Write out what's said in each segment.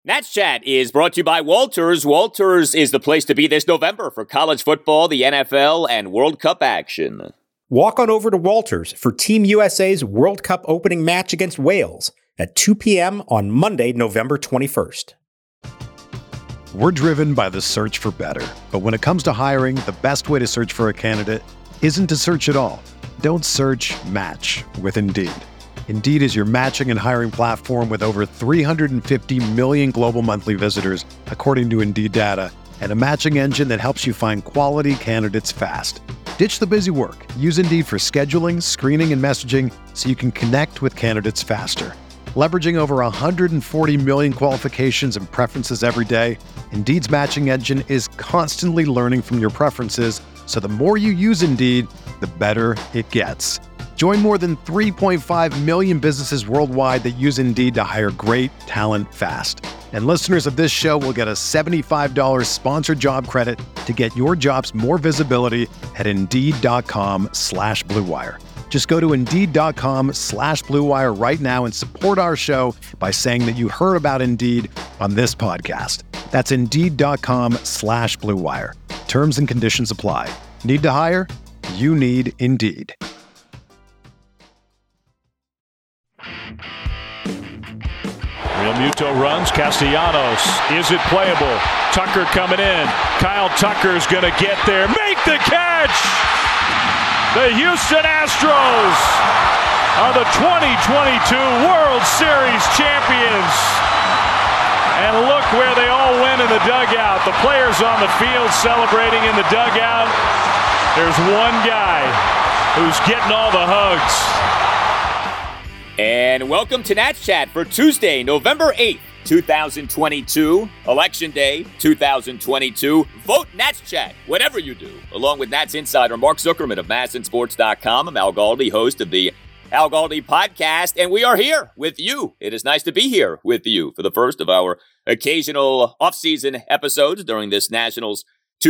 Nats Chat is brought to you by Walters. Walters is the place to be this November for college football, the NFL, and World Cup action. Walk on over to Walters for Team USA's World Cup opening match against Wales at 2 p.m. on Monday, November 21st. We're driven by the search for better. But when it comes to hiring, the best way to search for a candidate isn't to search at all. Don't search, match with Indeed. Indeed is your matching and hiring platform with over 350 million global monthly visitors, according to Indeed data, and a matching engine that helps you find quality candidates fast. Ditch the busy work. Use Indeed for scheduling, screening, and messaging so you can connect with candidates faster. Leveraging over 140 million qualifications and preferences every day, Indeed's matching engine is constantly learning from your preferences, so the more you use Indeed, the better it gets. Join more than 3.5 million businesses worldwide that use Indeed to hire great talent fast. And listeners of this show will get a $75 sponsored job credit to get your jobs more visibility at Indeed.com/Blue Wire. Just go to Indeed.com/Blue Wire right now and support our show by saying that you heard about Indeed on this podcast. That's Indeed.com/Blue Wire. Terms and conditions apply. Need to hire? You need Indeed. Realmuto runs. Castellanos. Is it playable? Tucker coming in. Kyle Tucker's going to get there. Make the catch! The Houston Astros are the 2022 World Series champions. And look where they all went in the dugout. The players on the field celebrating in the dugout. There's one guy who's getting all the hugs. And welcome to Nats Chat for Tuesday, November 8th, 2022, Election Day 2022. Vote Nats Chat, whatever you do. Along with Nats insider Mark Zuckerman of MASNsports.com, I'm Al Galdi, host of the Al Galdi podcast, and we are here with you. It is nice to be here with you for the first of our occasional off-season episodes during this Nationals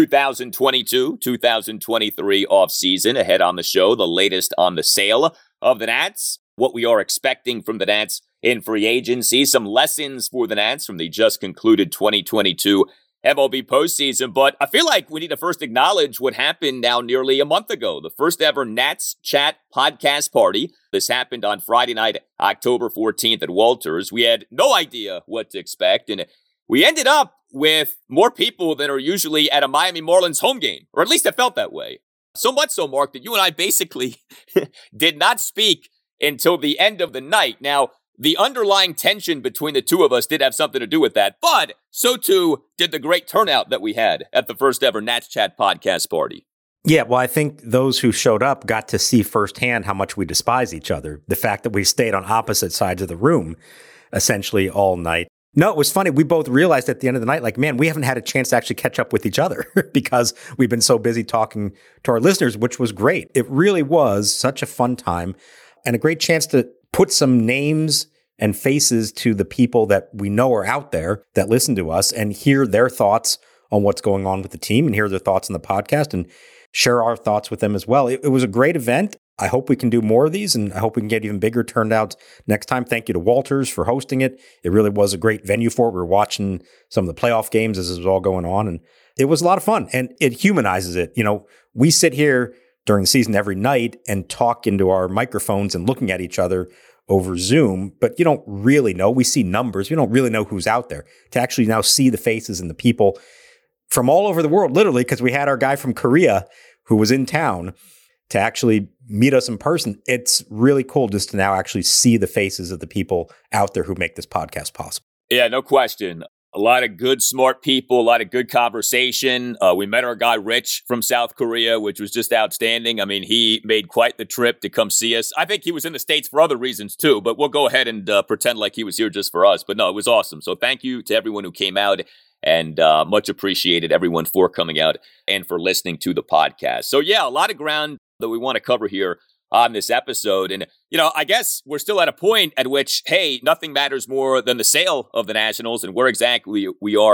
2022-2023 off-season. Ahead on the show, the latest on the sale of the Nats, what we are expecting from the Nats in free agency, some lessons for the Nats from the just concluded 2022 MLB postseason. But I feel like we need to first acknowledge what happened now nearly a month ago, the first ever Nats Chat podcast party. This happened on Friday night, October 14th at Walters. We had no idea what to expect, and we ended up with more people than are usually at a Miami Marlins home game, or at least it felt that way. So much so, Mark, that you and I basically did not speak until the end of the night. Now, the underlying tension between the two of us did have something to do with that, but so too did the great turnout that we had at the first ever Nats Chat podcast party. Yeah, well, I think those who showed up got to see firsthand how much we despise each other. The fact that we stayed on opposite sides of the room essentially all night. No, it was funny. We both realized at the end of the night, like, man, we haven't had a chance to actually catch up with each other because we've been so busy talking to our listeners, which was great. It really was such a fun time and a great chance to put some names and faces to the people that we know are out there that listen to us and hear their thoughts on what's going on with the team and hear their thoughts on the podcast and share our thoughts with them as well. It was a great event. I hope we can do more of these, and I hope we can get even bigger turnouts next time. Thank you to Walters for hosting it. It really was a great venue for it. We were watching some of the playoff games as it was all going on, and it was a lot of fun, and it humanizes it. You know, we sit here during the season every night and talk into our microphones and looking at each other over Zoom, but you don't really know. We see numbers. We don't really know who's out there. To actually now see the faces and the people from all over the world, literally, because we had our guy from Korea who was in town to actually meet us in person. It's really cool just to now actually see the faces of the people out there who make this podcast possible. Yeah, no question. A lot of good, smart people, a lot of good conversation. We met our guy Rich from South Korea, which was just outstanding. I mean, he made quite the trip to come see us. I think he was in the States for other reasons too, but we'll go ahead and pretend like he was here just for us. But no, it was awesome. So thank you to everyone who came out, and much appreciated everyone for coming out and for listening to the podcast. So yeah, a lot of ground that we want to cover here on this episode. And, you know, I guess we're still at a point at which, hey, nothing matters more than the sale of the Nationals and where exactly we are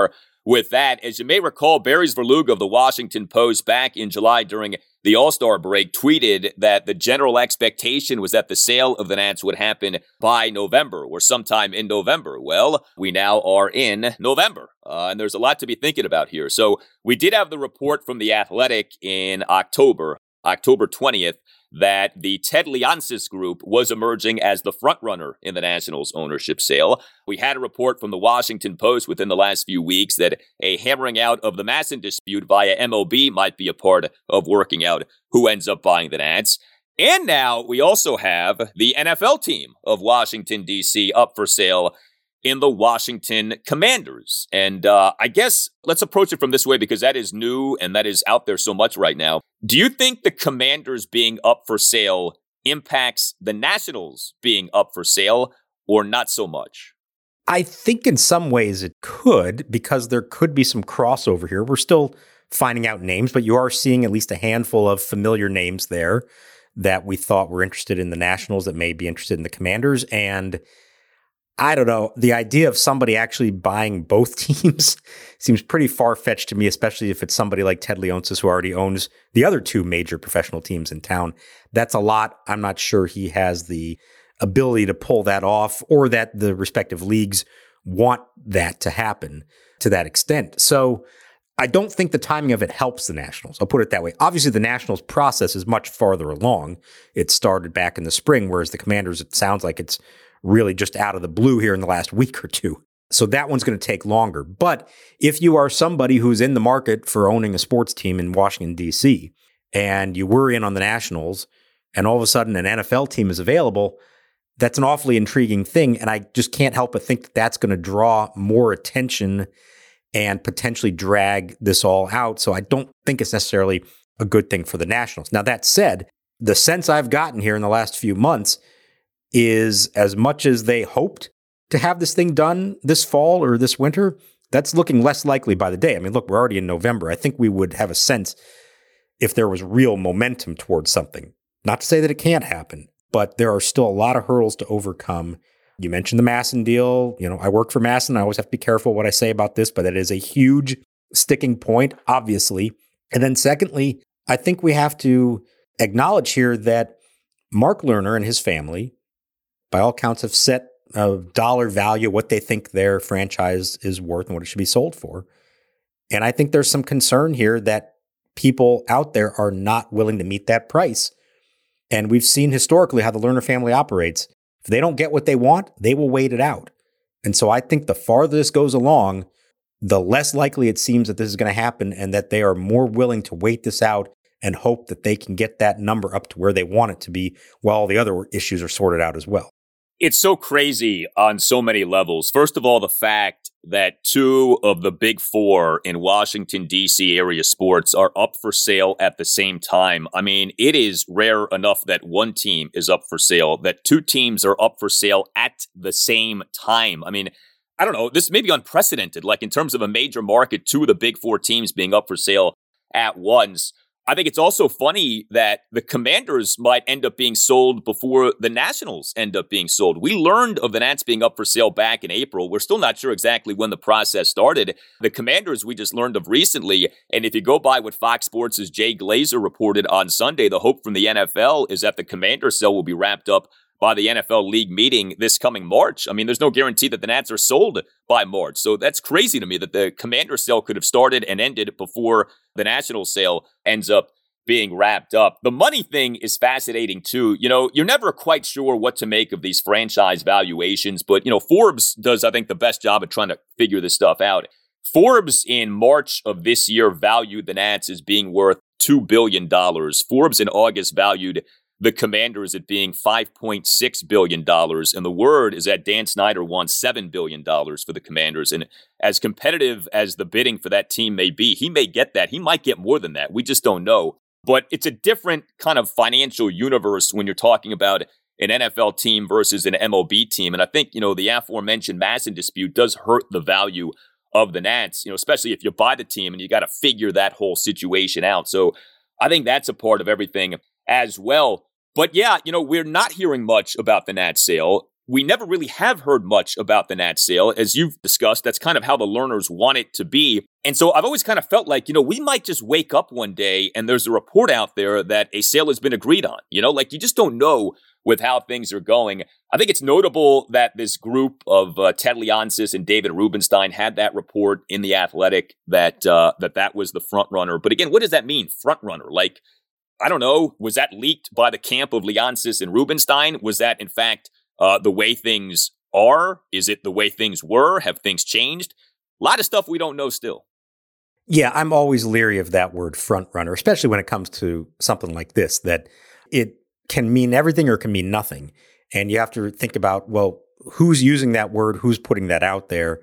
with that. As you may recall, Barry Svrluga of the Washington Post back in July during the All-Star break tweeted that the general expectation was that the sale of the Nats would happen by November or sometime in November. Well, we now are in November, and there's a lot to be thinking about here. So we did have the report from The Athletic in October 20th, that the Ted Leonsis Group was emerging as the frontrunner in the Nationals ownership sale. We had a report from the Washington Post within the last few weeks that a hammering out of the Masson dispute via MLB might be a part of working out who ends up buying the Nats. And now we also have the NFL team of Washington, D.C. up for sale in the Washington Commanders. And I guess let's approach it from this way because that is new and that is out there so much right now. Do you think the Commanders being up for sale impacts the Nationals being up for sale or not so much? I think in some ways it could, because there could be some crossover here. We're still finding out names, but you are seeing at least a handful of familiar names there that we thought were interested in the Nationals that may be interested in the Commanders. And I don't know, the idea of somebody actually buying both teams seems pretty far-fetched to me, especially if it's somebody like Ted Leonsis who already owns the other two major professional teams in town. That's a lot. I'm not sure he has the ability to pull that off or that the respective leagues want that to happen to that extent. So I don't think the timing of it helps the Nationals. I'll put it that way. Obviously, the Nationals process is much farther along. It started back in the spring, whereas the Commanders, it sounds like it's really just out of the blue here in the last week or two. So that one's going to take longer. But if you are somebody who's in the market for owning a sports team in Washington, D.C., and you were in on the Nationals, and all of a sudden an NFL team is available, that's an awfully intriguing thing. And I just can't help but think that that's going to draw more attention and potentially drag this all out. So I don't think it's necessarily a good thing for the Nationals. Now, that said, the sense I've gotten here in the last few months is as much as they hoped to have this thing done this fall or this winter, that's looking less likely by the day. I mean, look, we're already in November. I think we would have a sense if there was real momentum towards something. Not to say that it can't happen, but there are still a lot of hurdles to overcome. You mentioned the Masson deal. You know, I work for Masson. I always have to be careful what I say about this, but it is a huge sticking point, obviously. And then secondly, I think we have to acknowledge here that Mark Lerner and his family, by all counts, have set a dollar value, what they think their franchise is worth and what it should be sold for. And I think there's some concern here that people out there are not willing to meet that price. And we've seen historically how the Lerner family operates. If they don't get what they want, they will wait it out. And so I think the farther this goes along, the less likely it seems that this is going to happen and that they are more willing to wait this out and hope that they can get that number up to where they want it to be while all the other issues are sorted out as well. It's so crazy on so many levels. First of all, the fact that two of the big four in Washington, D.C. area sports are up for sale at the same time. I mean, it is rare enough that one team is up for sale, that two teams are up for sale at the same time. I mean, I don't know, this may be unprecedented, like in terms of a major market, two of the big four teams being up for sale at once. I think it's also funny that the Commanders might end up being sold before the Nationals end up being sold. We learned of the Nats being up for sale back in April. We're still not sure exactly when the process started. The Commanders we just learned of recently, and if you go by what Fox Sports' Jay Glazer reported on Sunday, the hope from the NFL is that the Commanders sale will be wrapped up by the NFL league meeting this coming March. I mean, there's no guarantee that the Nats are sold by March. So that's crazy to me that the Commander sale could have started and ended before the National sale ends up being wrapped up. The money thing is fascinating too. You know, you're never quite sure what to make of these franchise valuations, but, you know, Forbes does, I think, the best job of trying to figure this stuff out. Forbes in March of this year valued the Nats as being worth $2 billion. Forbes in August valued the Commanders at being $5.6 billion. And the word is that Dan Snyder wants $7 billion for the Commanders. And as competitive as the bidding for that team may be, he may get that. He might get more than that. We just don't know. But it's a different kind of financial universe when you're talking about an NFL team versus an MLB team. And I think, you know, the aforementioned Masson dispute does hurt the value of the Nats, you know, especially if you buy the team and you got to figure that whole situation out. So I think that's a part of everything as well. But yeah, you know, we're not hearing much about the Nats sale. we never really have heard much about the Nats sale. As you've discussed, that's kind of how the Lerners want it to be. And so I've always kind of felt like, we might just wake up one day and there's a report out there that a sale has been agreed on. Like you just don't know with how things are going. I think it's notable that this group of Ted Leonsis and David Rubenstein had that report in The Athletic that was the front runner. But again, what does that mean, front runner? Like, I don't know. Was that leaked by the camp of Leonsis and Rubenstein? Was that, in fact, the way things are? Is it the way things were? Have things changed? A lot of stuff we don't know still. Yeah, I'm always leery of that word front runner, especially when it comes to something like this, that it can mean everything or can mean nothing. And you have to think about, well, who's using that word? Who's putting that out there?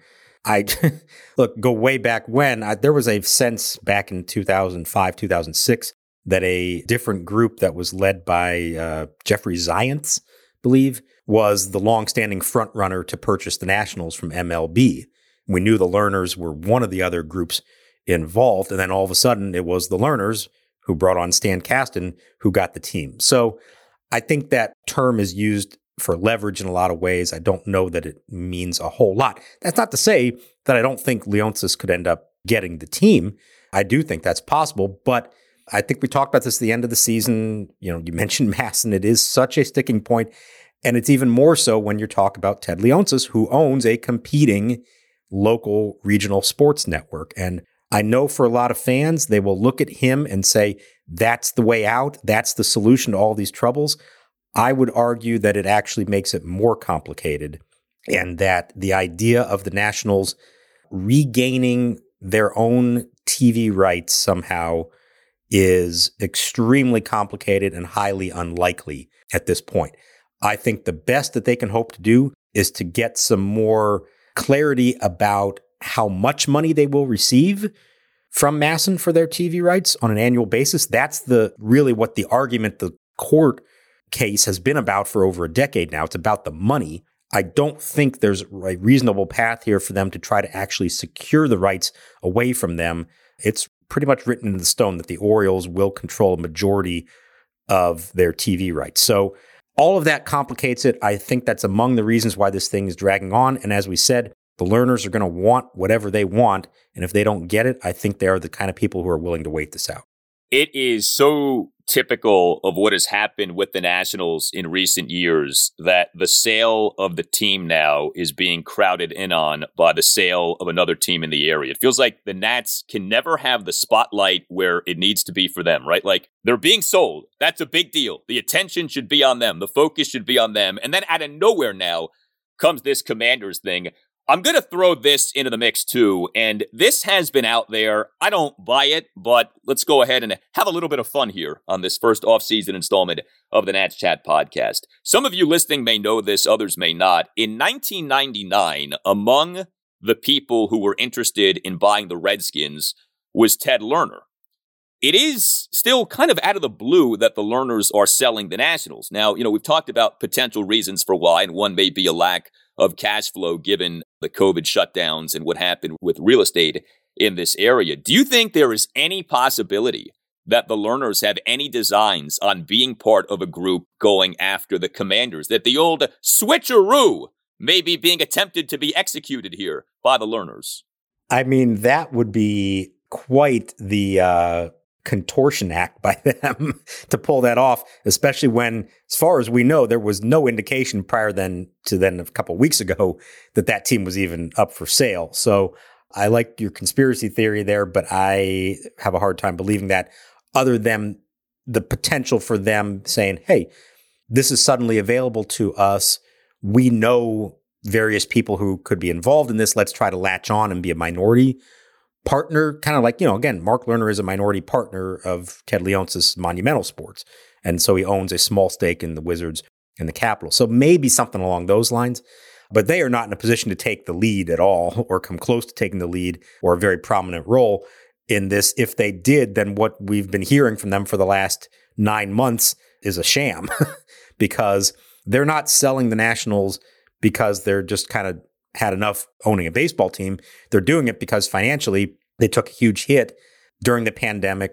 Look, go way back when. There was a sense back in 2005, 2006, that a different group that was led by Jeffrey Zients, believe, was the longstanding front runner to purchase the Nationals from MLB. We knew the Lerners were one of the other groups involved, and then all of a sudden it was the Lerners who brought on Stan Kasten who got the team. So I think that term is used for leverage in a lot of ways. I don't know that it means a whole lot. That's not to say that I don't think Leonsis could end up getting the team. I do think that's possible, but I think we talked about this at the end of the season. You mentioned MASN. It is such a sticking point. And it's even more so when you talk about Ted Leonsis, who owns a competing local regional sports network. And I know for a lot of fans, they will look at him and say, that's the way out. That's the solution to all these troubles. I would argue that it actually makes it more complicated, and that the idea of the Nationals regaining their own TV rights somehow is extremely complicated and highly unlikely at this point. I think the best that they can hope to do is to get some more clarity about how much money they will receive from MASN for their TV rights on an annual basis. That's really what the argument, the court case has been about for over a decade now. It's about the money. I don't think there's a reasonable path here for them to try to actually secure the rights away from them. It's pretty much written in the stone that the Orioles will control a majority of their TV rights. So all of that complicates it. I think that's among the reasons why this thing is dragging on. And as we said, the Lerners are going to want whatever they want. And if they don't get it, I think they are the kind of people who are willing to wait this out. It is so typical of what has happened with the Nationals in recent years that the sale of the team now is being crowded in on by the sale of another team in the area. It feels like the Nats can never have the spotlight where it needs to be for them, right? Like, they're being sold. That's a big deal. The attention should be on them. The focus should be on them. And then out of nowhere now comes this Commanders thing. I'm going to throw this into the mix too, and this has been out there. I don't buy it, but let's go ahead and have a little bit of fun here on this first off-season installment of the Nats Chat podcast. Some of you listening may know this, others may not. In 1999, among the people who were interested in buying the Redskins was Ted Lerner. It is still kind of out of the blue that the Lerners are selling the Nationals. Now, we've talked about potential reasons for why, and one may be a lack of cash flow given the COVID shutdowns and what happened with real estate in this area. Do you think there is any possibility that the Lerners have any designs on being part of a group going after the Commanders, that the old switcheroo may be being attempted to be executed here by the Lerners? I mean, that would be quite the contortion act by them to pull that off, especially when, as far as we know, there was no indication prior to a couple of weeks ago that team was even up for sale. So I like your conspiracy theory there, but I have a hard time believing that, other than the potential for them saying, hey, this is suddenly available to us. We know various people who could be involved in this. Let's try to latch on and be a minority partner, kind of like, again, Mark Lerner is a minority partner of Ted Leonsis' Monumental Sports. And so he owns a small stake in the Wizards and the Capitals. So maybe something along those lines, but they are not in a position to take the lead at all or come close to taking the lead or a very prominent role in this. If they did, then what we've been hearing from them for the last 9 months is a sham because they're not selling the Nationals because they're just kind of had enough owning a baseball team. They're doing it because financially they took a huge hit during the pandemic.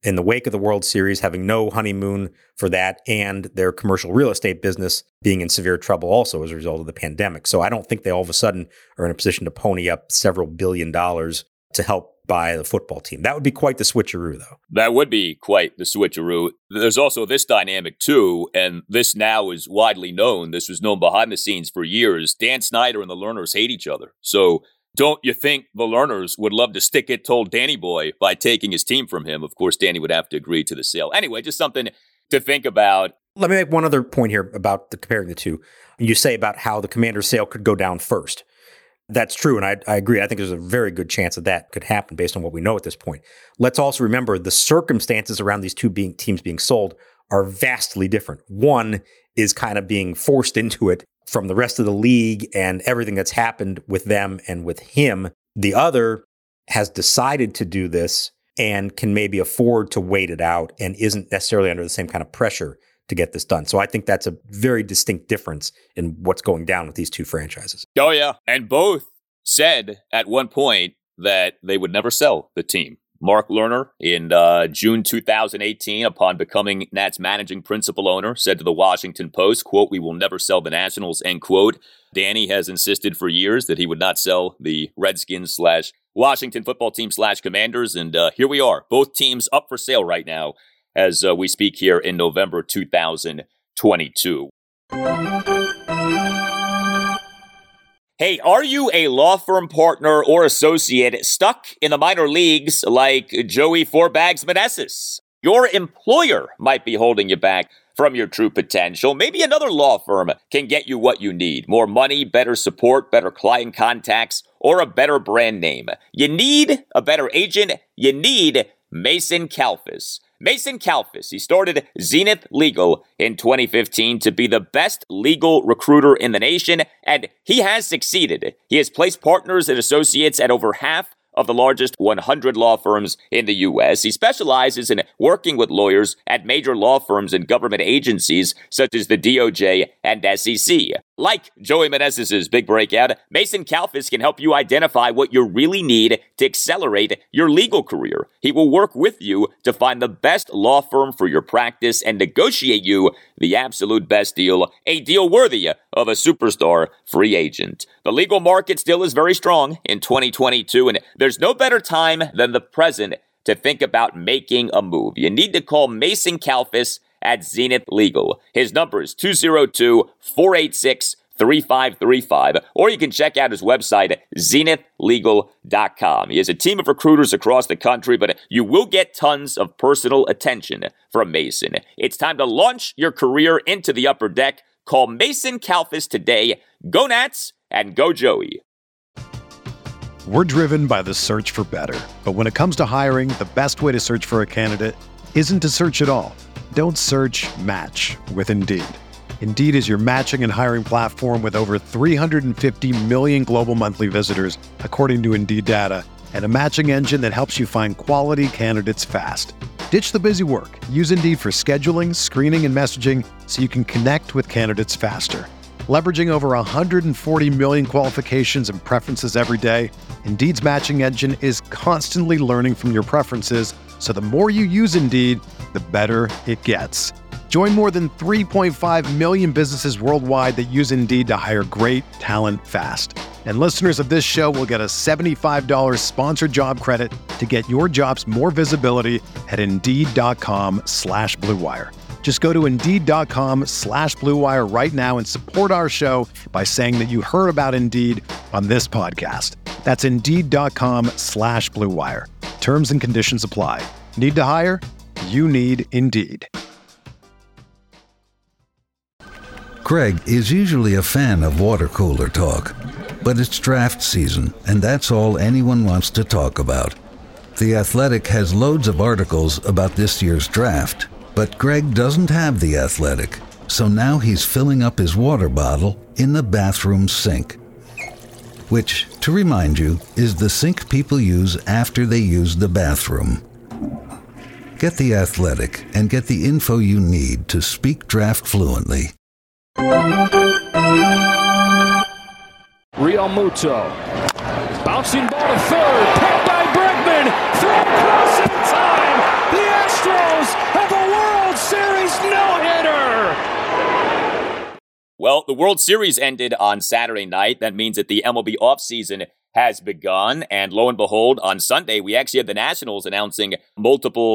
in the wake of the World Series, having no honeymoon for that, and their commercial real estate business being in severe trouble also as a result of the pandemic. So I don't think they all of a sudden are in a position to pony up several $1 billion to help buy the football team. That would be quite the switcheroo, though. That would be quite the switcheroo. There's also this dynamic, too, and this now is widely known. This was known behind the scenes for years. Dan Snyder and the Lerners hate each other. So don't you think the Lerners would love to stick it to old Danny Boy by taking his team from him? Of course, Danny would have to agree to the sale. Anyway, just something to think about. Let me make one other point here about comparing the two. You say about how the Commanders sale could go down first. That's true, and I agree. I think there's a very good chance that could happen based on what we know at this point. Let's also remember the circumstances around these two teams being sold are vastly different. One is kind of being forced into it from the rest of the league and everything that's happened with them and with him. The other has decided to do this and can maybe afford to wait it out and isn't necessarily under the same kind of pressure to get this done. So I think that's a very distinct difference in what's going down with these two franchises. Oh, yeah. And both said at one point that they would never sell the team. Mark Lerner in June 2018, upon becoming Nats managing principal owner, said to the Washington Post, quote, "We will never sell the Nationals," end quote. Danny has insisted for years that he would not sell the Redskins / Washington football team / Commanders. And here we are, both teams up for sale right now as we speak here in November 2022. Hey, are you a law firm partner or associate stuck in the minor leagues like Joey Fourbags Meneses? Your employer might be holding you back from your true potential. Maybe another law firm can get you what you need. More money, better support, better client contacts, or a better brand name. You need a better agent. You need Mason Kalfas. Mason Kalfas, he started Zenith Legal in 2015 to be the best legal recruiter in the nation, and he has succeeded. He has placed partners and associates at over half of the largest 100 law firms in the U.S. He specializes in working with lawyers at major law firms and government agencies such as the DOJ and SEC. Like Joey Meneses' big breakout, Mason Kalfas can help you identify what you really need to accelerate your legal career. He will work with you to find the best law firm for your practice and negotiate you the absolute best deal, a deal worthy of a superstar free agent. The legal market still is very strong in 2022, and there's no better time than the present to think about making a move. You need to call Mason Kalfas at Zenith Legal. His number is 202-486-3535, or you can check out his website at zenithlegal.com. He has a team of recruiters across the country, but you will get tons of personal attention from Mason. It's time to launch your career into the upper deck. Call Mason Kalfas today. Go Nats and go Joey. We're driven by the search for better. But when it comes to hiring, the best way to search for a candidate isn't to search at all. Don't search, match with Indeed. Indeed is your matching and hiring platform with over 350 million global monthly visitors, according to Indeed data, and a matching engine that helps you find quality candidates fast. Ditch the busy work. Use Indeed for scheduling, screening, and messaging so you can connect with candidates faster. Leveraging over 140 million qualifications and preferences every day, Indeed's matching engine is constantly learning from your preferences, so the more you use Indeed, the better it gets. Join more than 3.5 million businesses worldwide that use Indeed to hire great talent fast. And listeners of this show will get a $75 sponsored job credit to get your jobs more visibility at Indeed.com/Blue Wire. Just go to Indeed.com/Blue Wire right now and support our show by saying that you heard about Indeed on this podcast. That's Indeed.com/Blue Wire. Terms and conditions apply. Need to hire? You need Indeed. Greg is usually a fan of water cooler talk, but it's draft season, and that's all anyone wants to talk about. The Athletic has loads of articles about this year's draft, but Greg doesn't have The Athletic, so now he's filling up his water bottle in the bathroom sink. Which, to remind you, is the sink people use after they use the bathroom. Get The Athletic and get the info you need to speak draft fluently. Real Muto. Bouncing ball to third. Picked by Bregman. Throw across in time. The Astros Well, the World Series ended on Saturday night. That means that the MLB offseason has begun. And lo and behold, on Sunday, we actually had the Nationals announcing multiple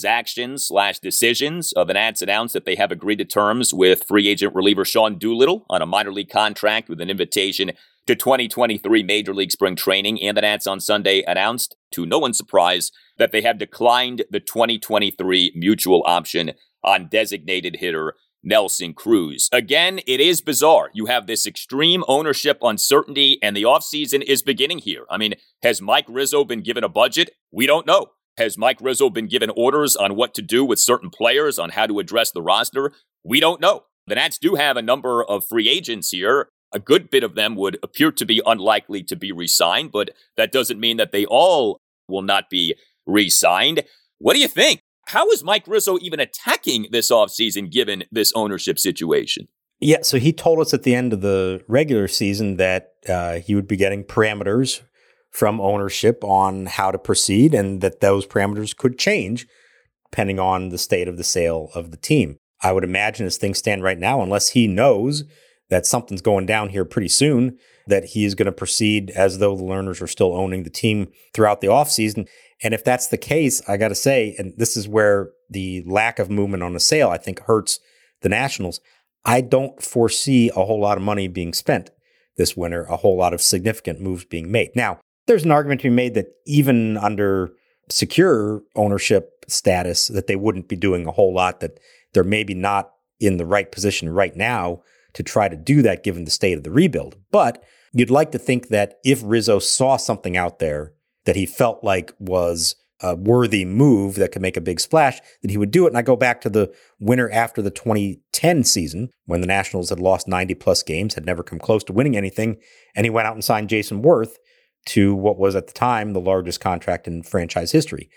transactions/decisions. The Nats announced that they have agreed to terms with free agent reliever Sean Doolittle on a minor league contract with an invitation to 2023 Major League Spring Training. And the Nats on Sunday announced, to no one's surprise, that they have declined the 2023 mutual option on designated hitter Nelson Cruz. Again, it is bizarre. You have this extreme ownership uncertainty, and the offseason is beginning here. I mean, has Mike Rizzo been given a budget? We don't know. Has Mike Rizzo been given orders on what to do with certain players, on how to address the roster? We don't know. The Nats do have a number of free agents here. A good bit of them would appear to be unlikely to be re-signed, but that doesn't mean that they all will not be re-signed. What do you think? How is Mike Rizzo even attacking this offseason given this ownership situation? Yeah, so he told us at the end of the regular season that he would be getting parameters from ownership on how to proceed and that those parameters could change depending on the state of the sale of the team. I would imagine as things stand right now, unless he knows that something's going down here pretty soon, that he is going to proceed as though the Lerners are still owning the team throughout the offseason. And if that's the case, I got to say, and this is where the lack of movement on the sale, I think, hurts the Nationals. I don't foresee a whole lot of money being spent this winter, a whole lot of significant moves being made. Now, there's an argument to be made that even under secure ownership status, that they wouldn't be doing a whole lot, that they're maybe not in the right position right now to try to do that given the state of the rebuild. But you'd like to think that if Rizzo saw something out there that he felt like was a worthy move that could make a big splash, that he would do it. And I go back to the winter after the 2010 season when the Nationals had lost 90-plus games, had never come close to winning anything, and he went out and signed Jason Worth to what was at the time the largest contract in franchise history.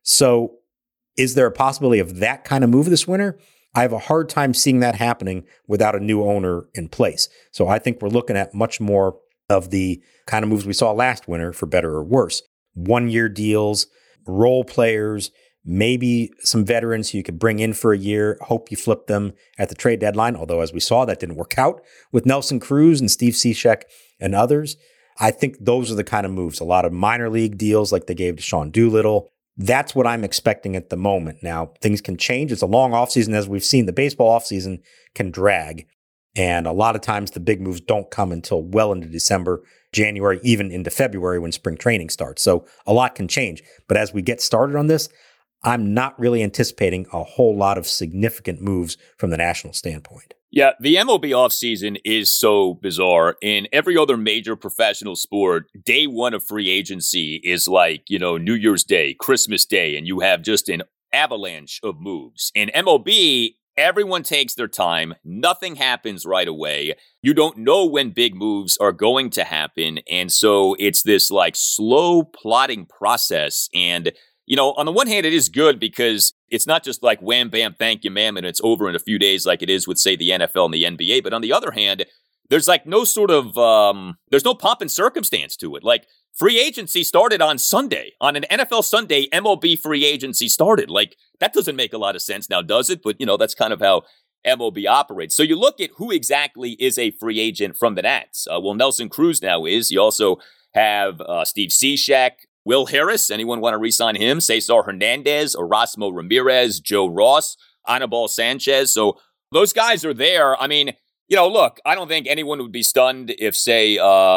So is there a possibility of that kind of move this winter? I have a hard time seeing that happening without a new owner in place. So I think we're looking at much more of the kind of moves we saw last winter, for better or worse. 1-year deals, role players, maybe some veterans you could bring in for a year, hope you flip them at the trade deadline. Although, as we saw, that didn't work out with Nelson Cruz and Steve Cishek and others. I think those are the kind of moves. A lot of minor league deals like they gave to Sean Doolittle. That's what I'm expecting at the moment. Now, things can change. It's a long offseason. As we've seen, the baseball offseason can drag. And a lot of times the big moves don't come until well into December, January, even into February when spring training starts. So a lot can change. But as we get started on this, I'm not really anticipating a whole lot of significant moves from the national standpoint. Yeah, the MLB offseason is so bizarre. In every other major professional sport, day one of free agency is like, New Year's Day, Christmas Day, and you have just an avalanche of moves. In MLB, everyone takes their time. Nothing happens right away. You don't know when big moves are going to happen. And so it's this like slow plotting process. And, on the one hand, it is good because it's not just like wham, bam, thank you, ma'am, and it's over in a few days like it is with, say, the NFL and the NBA. But on the other hand, there's like no sort of, there's no pomp and circumstance to it. Like free agency started on Sunday. On an NFL Sunday, MLB free agency started. Like that doesn't make a lot of sense now, does it? But, that's kind of how MLB operates. So you look at who exactly is a free agent from the Nats. Nelson Cruz now is. You also have Steve Cishek, Will Harris. Anyone want to re-sign him? Cesar Hernandez, Erasmo Ramirez, Joe Ross, Anibal Sanchez. So those guys are there. I mean, look, I don't think anyone would be stunned if, say,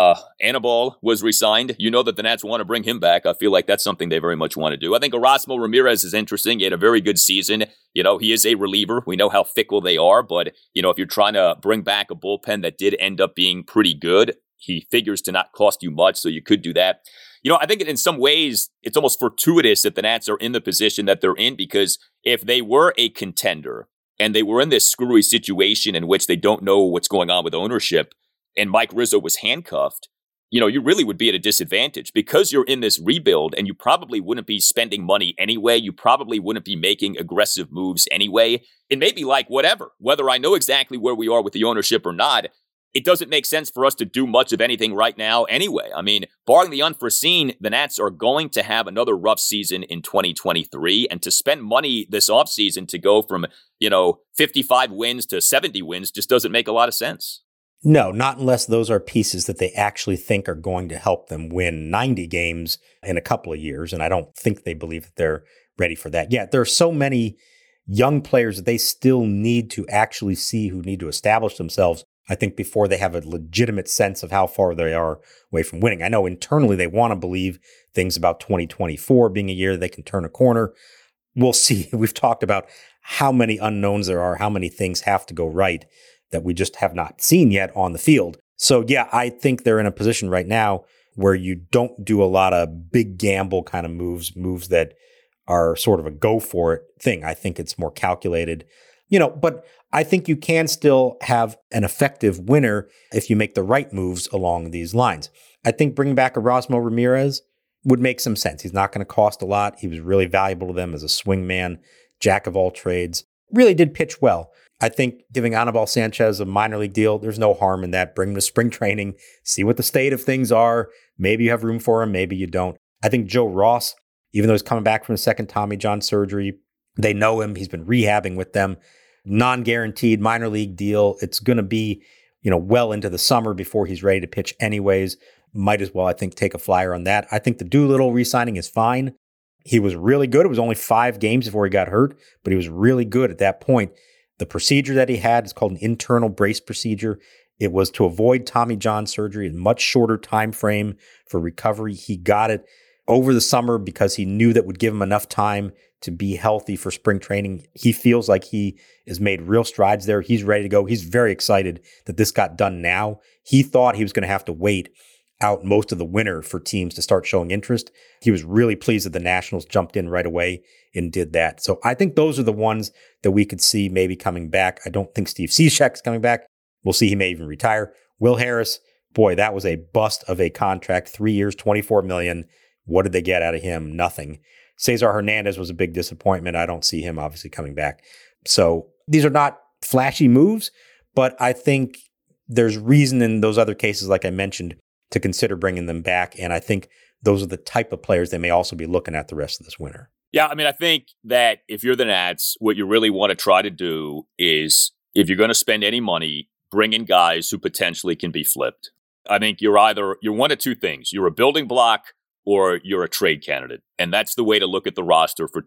Anibal was re-signed. You know that the Nats want to bring him back. I feel like that's something they very much want to do. I think Erasmo Ramirez is interesting. He had a very good season. He is a reliever. We know how fickle they are. But, if you're trying to bring back a bullpen that did end up being pretty good, he figures to not cost you much, so you could do that. I think in some ways, it's almost fortuitous that the Nats are in the position that they're in, because if they were a contender and they were in this screwy situation in which they don't know what's going on with ownership and Mike Rizzo was handcuffed, you really would be at a disadvantage because you're in this rebuild and you probably wouldn't be spending money anyway. You probably wouldn't be making aggressive moves anyway. It may be like whether I know exactly where we are with the ownership or not, it doesn't make sense for us to do much of anything right now anyway. I mean, barring the unforeseen, the Nats are going to have another rough season in 2023. And to spend money this offseason to go from, 55 wins to 70 wins just doesn't make a lot of sense. No, not unless those are pieces that they actually think are going to help them win 90 games in a couple of years. And I don't think they believe that they're ready for that yet. There are so many young players that they still need to actually see, who need to establish themselves, I think, before they have a legitimate sense of how far they are away from winning. I know internally they want to believe things about 2024 being a year that they can turn a corner. We'll see. We've talked about how many unknowns there are, how many things have to go right that we just have not seen yet on the field. So yeah, I think they're in a position right now where you don't do a lot of big gamble kind of moves that are sort of a go for it thing. I think it's more calculated, but I think you can still have an effective winner if you make the right moves along these lines. I think bringing back Erasmo Ramirez would make some sense. He's not going to cost a lot. He was really valuable to them as a swingman, jack of all trades, really did pitch well. I think giving Anibal Sanchez a minor league deal, there's no harm in that. Bring him to spring training, see what the state of things are. Maybe you have room for him, maybe you don't. I think Joe Ross, even though he's coming back from a second Tommy John surgery, they know him. He's been rehabbing with them. Non-guaranteed minor league deal. It's going to be, well into the summer before he's ready to pitch anyways. Might as well, I think, take a flyer on that. I think the Doolittle re-signing is fine. He was really good. It was only 5 games before he got hurt, but he was really good at that point. The procedure that he had is called an internal brace procedure. It was to avoid Tommy John surgery, a much shorter time frame for recovery. He got it over the summer because he knew that would give him enough time to be healthy for spring training. He feels like he has made real strides there. He's ready to go. He's very excited that this got done now. He thought he was going to have to wait out most of the winter for teams to start showing interest. He was really pleased that the Nationals jumped in right away and did that. So I think those are the ones that we could see maybe coming back. I don't think Steve Cishek's coming back. We'll see. He may even retire. Will Harris, boy, that was a bust of a contract. 3 years, $24 million. What did they get out of him? Nothing. Cesar Hernandez was a big disappointment. I don't see him obviously coming back. So these are not flashy moves, but I think there's reason in those other cases, like I mentioned, to consider bringing them back. And I think those are the type of players they may also be looking at the rest of this winter. Yeah, I think that if you're the Nats, what you really want to try to do is, if you're going to spend any money, bring in guys who potentially can be flipped. I think you're one of two things. You're a building block or you're a trade candidate. And that's the way to look at the roster for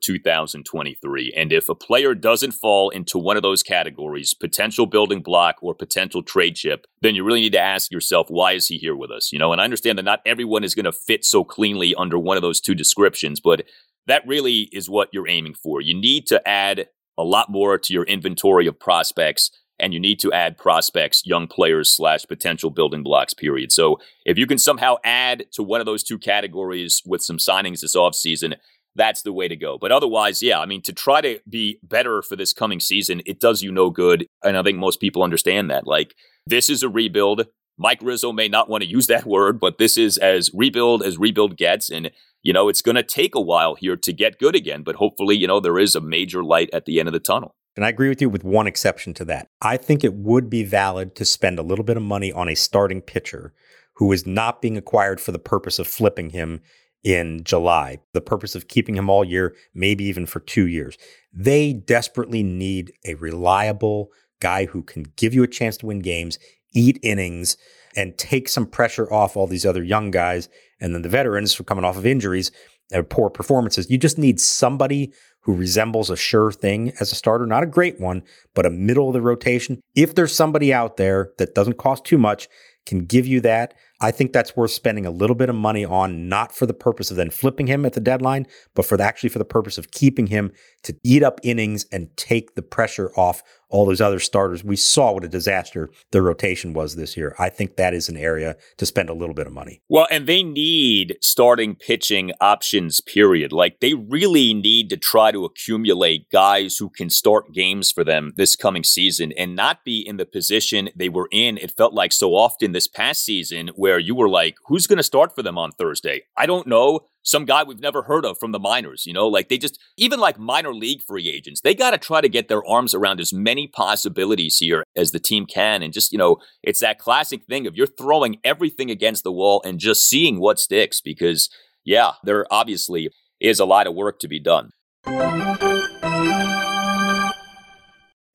2023. And if a player doesn't fall into one of those categories, potential building block or potential trade chip, then you really need to ask yourself, why is he here with us? And I understand that not everyone is going to fit so cleanly under one of those two descriptions, but that really is what you're aiming for. You need to add a lot more to your inventory of prospects, and you need to add prospects, young players / potential building blocks, period. So if you can somehow add to one of those two categories with some signings this offseason, that's the way to go. But otherwise, yeah, to try to be better for this coming season, it does you no good. And I think most people understand that. This is a rebuild. Mike Rizzo may not want to use that word, but this is as rebuild gets. And, it's going to take a while here to get good again. But hopefully, there is a major light at the end of the tunnel. And I agree with you with one exception to that. I think it would be valid to spend a little bit of money on a starting pitcher who is not being acquired for the purpose of flipping him in July, the purpose of keeping him all year, maybe even for 2 years. They desperately need a reliable guy who can give you a chance to win games, eat innings, and take some pressure off all these other young guys. And then the veterans who are coming off of injuries and poor performances. You just need somebody who resembles a sure thing as a starter, not a great one, but a middle of the rotation. If there's somebody out there that doesn't cost too much, can give you that, I think that's worth spending a little bit of money on, not for the purpose of then flipping him at the deadline, but for the purpose of keeping him to eat up innings and take the pressure off all those other starters. We saw what a disaster the rotation was this year. I think that is an area to spend a little bit of money. Well, and they need starting pitching options, period. They really need to try to accumulate guys who can start games for them this coming season and not be in the position they were in. It felt like so often this past season where you were like, who's going to start for them on Thursday? I don't know. Some guy we've never heard of from the minors, they just, even minor league free agents, they got to try to get their arms around as many possibilities here as the team can. And just, it's that classic thing of you're throwing everything against the wall and just seeing what sticks because, yeah, there obviously is a lot of work to be done.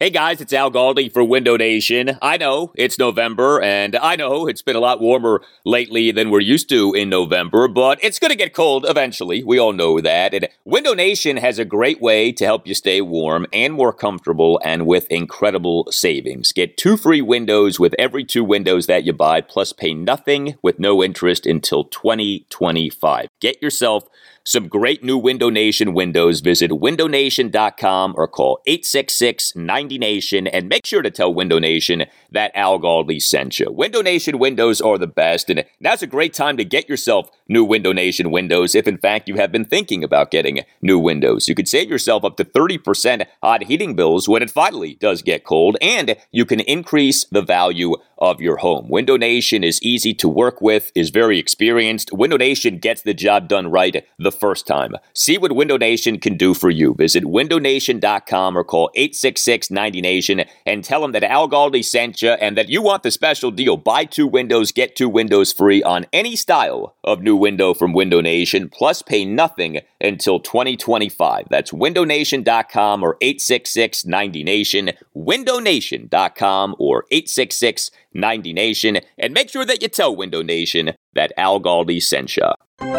Hey guys, it's Al Galdi for Window Nation. I know it's November, and I know it's been a lot warmer lately than we're used to in November, but it's going to get cold eventually. We all know that. And Window Nation has a great way to help you stay warm and more comfortable and with incredible savings. Get 2 free windows with every 2 windows that you buy, plus pay nothing with no interest until 2025. Get yourself some great new Window Nation windows. Visit windownation.com or call 866-90NATION and make sure to tell Window Nation that Al Galdi sent you. Window Nation windows are the best, and now's a great time to get yourself new Window Nation windows if, in fact, you have been thinking about getting new windows. You could save yourself up to 30% on heating bills when it finally does get cold, and you can increase the value of your home. Window Nation is easy to work with, is very experienced. Window Nation gets the job done right the first time. See what Window Nation can do for you. Visit windownation.com or call 866-90NATION and tell them that Al Galdi sent you and that you want the special deal. Buy 2 windows, get 2 windows free on any style of new window from Window Nation, plus pay nothing until 2025. That's windownation.com or 866-90NATION, windownation.com or 866-90NATION, and make sure that you tell Window Nation that Al Galdi sent you.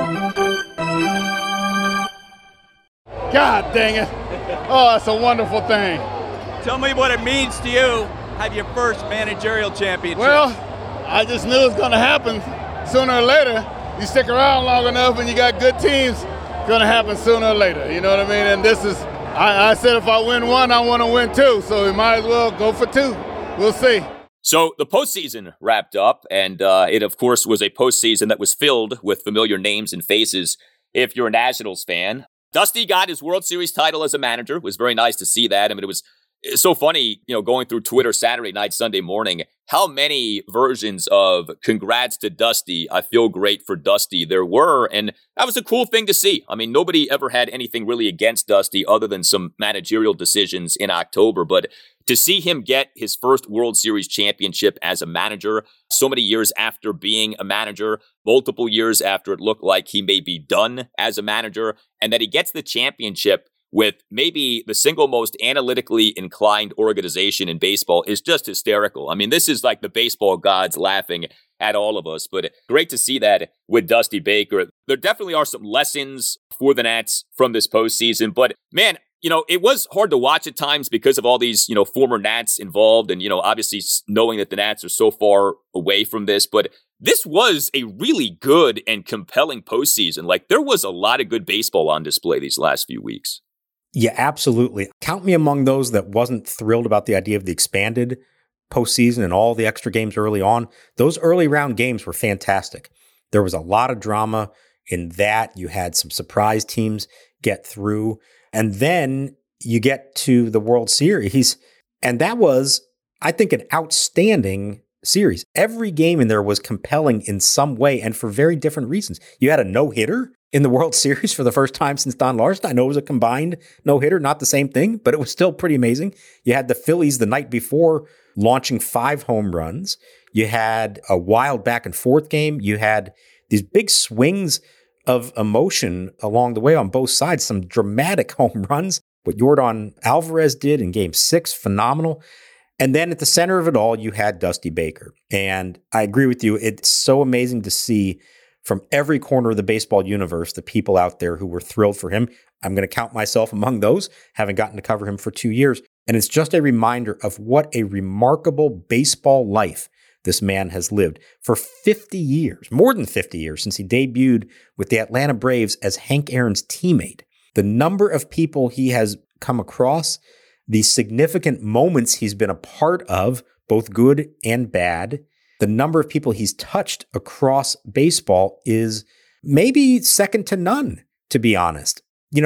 God dang it. Oh, it's a wonderful thing. Tell me what it means to you, have your first managerial championship. Well, I just knew it was going to happen sooner or later. You stick around long enough and you got good teams, it's going to happen sooner or later. You know what I mean? And this is, I said if I win 1, I want to win 2. So we might as well go for 2. We'll see. So the postseason wrapped up, and it, of course, was a postseason that was filled with familiar names and faces if you're a Nationals fan. Dusty got his World Series title as a manager. It was very nice to see that. I mean, it was so funny, going through Twitter Saturday night, Sunday morning, how many versions of congrats to Dusty, I feel great for Dusty there were. And that was a cool thing to see. I mean, nobody ever had anything really against Dusty other than some managerial decisions in October. But to see him get his first World Series championship as a manager, so many years after being a manager, multiple years after it looked like he may be done as a manager, and that he gets the championship with maybe the single most analytically inclined organization in baseball is just hysterical. I mean, this is like the baseball gods laughing at all of us, but great to see that with Dusty Baker. There definitely are some lessons for the Nats from this postseason, but man, it was hard to watch at times because of all these, former Nats involved and, obviously knowing that the Nats are so far away from this, but this was a really good and compelling postseason. Like, there was a lot of good baseball on display these last few weeks. Yeah, absolutely. Count me among those that wasn't thrilled about the idea of the expanded postseason and all the extra games early on. Those early round games were fantastic. There was a lot of drama in that. You had some surprise teams get through. And then you get to the World Series. And that was, I think, an outstanding series. Every game in there was compelling in some way and for very different reasons. You had a no-hitter in the World Series for the first time since Don Larson. I know it was a combined no-hitter, not the same thing, but it was still pretty amazing. You had the Phillies the night before launching 5 home runs. You had a wild back and forth game. You had these big swings of emotion along the way on both sides, some dramatic home runs. What Yordan Alvarez did in Game 6, phenomenal. And then at the center of it all, you had Dusty Baker. And I agree with you. It's so amazing to see from every corner of the baseball universe, the people out there who were thrilled for him. I'm going to count myself among those, having gotten to cover him for 2 years. And it's just a reminder of what a remarkable baseball life this man has lived for 50 years, more than 50 years since he debuted with the Atlanta Braves as Hank Aaron's teammate. The number of people he has come across, the significant moments he's been a part of, both good and bad, the number of people he's touched across baseball is maybe second to none, to be honest.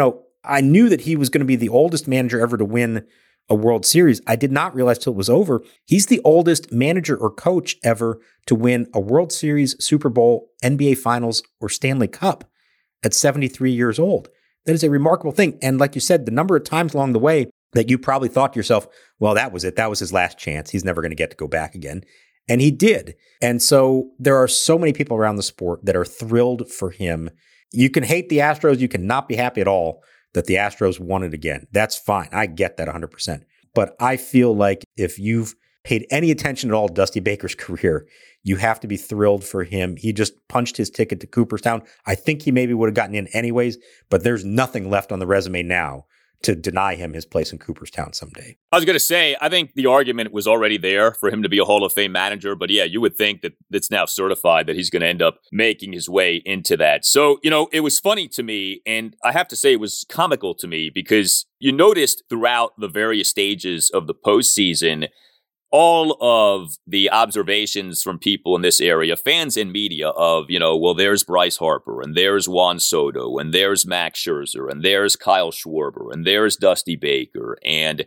I knew that he was going to be the oldest manager ever to win a World Series. I did not realize till it was over. He's the oldest manager or coach ever to win a World Series, Super Bowl, NBA Finals, or Stanley Cup at 73 years old. That is a remarkable thing. And like you said, the number of times along the way that you probably thought to yourself, well, that was it. That was his last chance. He's never going to get to go back again. And he did. And so there are so many people around the sport that are thrilled for him. You can hate the Astros. You cannot be happy at all that the Astros won it again. That's fine. I get that 100%. But I feel like if you've paid any attention at all to Dusty Baker's career, you have to be thrilled for him. He just punched his ticket to Cooperstown. I think he maybe would have gotten in anyways, but there's nothing left on the resume now to deny him his place in Cooperstown someday. I was going to say, I think the argument was already there for him to be a Hall of Fame manager, but yeah, you would think that it's now certified that he's going to end up making his way into that. So, it was funny to me, and I have to say it was comical to me because you noticed throughout the various stages of the postseason, all of the observations from people in this area, fans and media of, well, there's Bryce Harper and there's Juan Soto and there's Max Scherzer and there's Kyle Schwarber and there's Dusty Baker. And,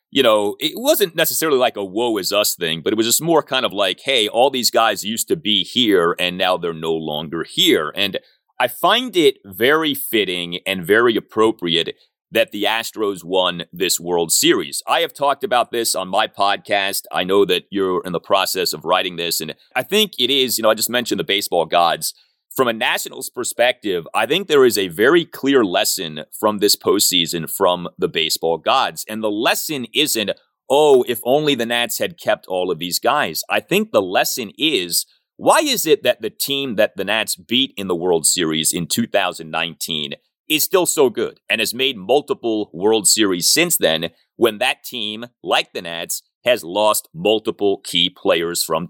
it wasn't necessarily like a woe is us thing, but it was just more kind of like, hey, all these guys used to be here and now they're no longer here. And I find it very fitting and very appropriate that the Astros won this World Series. I have talked about this on my podcast. I know that you're in the process of writing this, and I think it is, I just mentioned the baseball gods. From a Nationals perspective, I think there is a very clear lesson from this postseason from the baseball gods. And the lesson isn't, if only the Nats had kept all of these guys. I think the lesson is, why is it that the team that the Nats beat in the World Series in 2019 is still so good and has made multiple World Series since then, when that team, like the Nats, has lost multiple key players from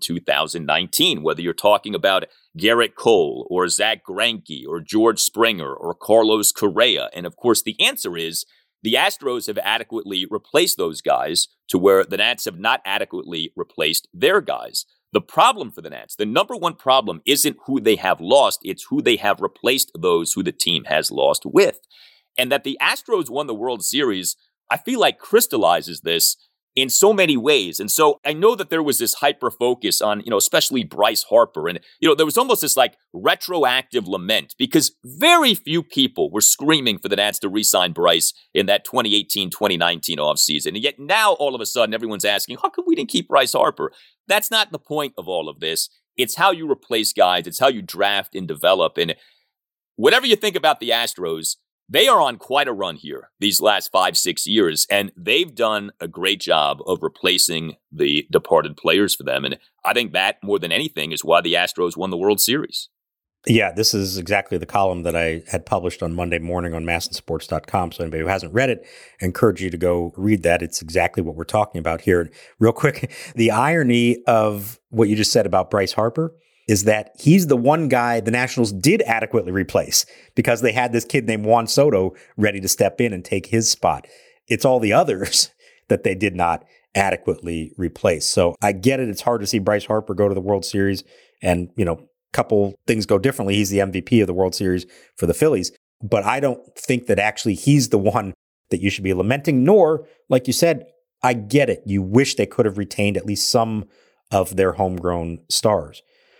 2019, whether you're talking about Garrett Cole or Zach Greinke or George Springer or Carlos Correa. And of course, the answer is the Astros have adequately replaced those guys to where the Nats have not adequately replaced their guys. The problem for the Nats, the number one problem, isn't who they have lost, it's who they have replaced those who the team has lost with. And that the Astros won the World Series, I feel like crystallizes this in so many ways. And so I know that there was this hyper focus on, especially Bryce Harper. And, there was almost this like retroactive lament because very few people were screaming for the Nats to re-sign Bryce in that 2018-2019 offseason. And yet now all of a sudden everyone's asking, how come we didn't keep Bryce Harper? That's not the point of all of this. It's how you replace guys. It's how you draft and develop. And whatever you think about the Astros, they are on quite a run here these last 5-6 years, and they've done a great job of replacing the departed players for them. And I think that, more than anything, is why the Astros won the World Series. Yeah, this is exactly the column that I had published on Monday morning on MASNsports.com. So anybody who hasn't read it, I encourage you to go read that. It's exactly what we're talking about here. Real quick, the irony of what you just said about Bryce Harper is that he's the one guy the Nationals did adequately replace because they had this kid named Juan Soto ready to step in and take his spot. It's all the others that they did not adequately replace. So I get it. It's hard to see Bryce Harper go to the World Series and, couple things go differently. He's the MVP of the World Series for the Phillies, but I don't think that actually he's the one that you should be lamenting, nor, like you said, I get it. You wish they could have retained at least some of their homegrown stars.